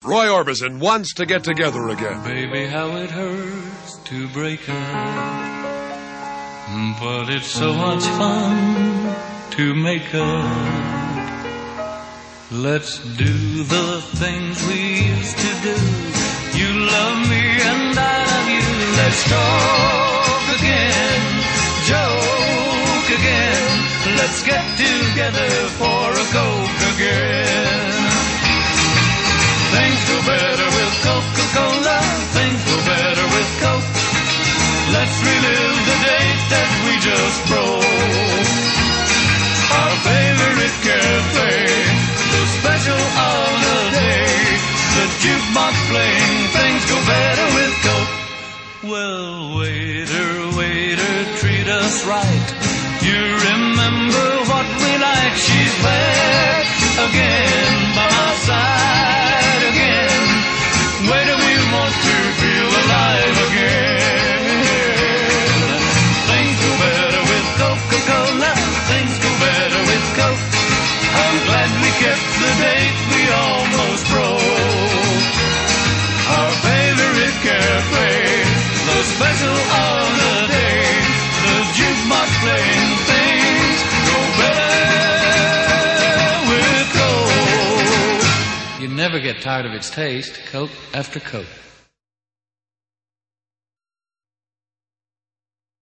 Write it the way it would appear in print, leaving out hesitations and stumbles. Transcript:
Roy Orbison wants to get together again. Baby, how it hurts to break up, but it's so much fun to make up. Let's do the things we used to do. You love me and I love you. Let's talk again, joke again. Let's get together for a Coke again. Things go better with Coca-Cola. Things go better with Coke. Let's relive the date that we just broke. Our favorite cafe, the special holiday, the jukebox playing. Things go better with Coke. Well, waiter, waiter, treat us right. You remember what we like. She's back again by my side again. Where do we want to feel alive again? Things go better with Coca-Cola. Things go better with Coke. I'm glad we kept the date we almost broke. Our favorite cafe, the special holiday, the jukebox playing. Things go better with Coke. You never get tired of its taste, Coke after Coke.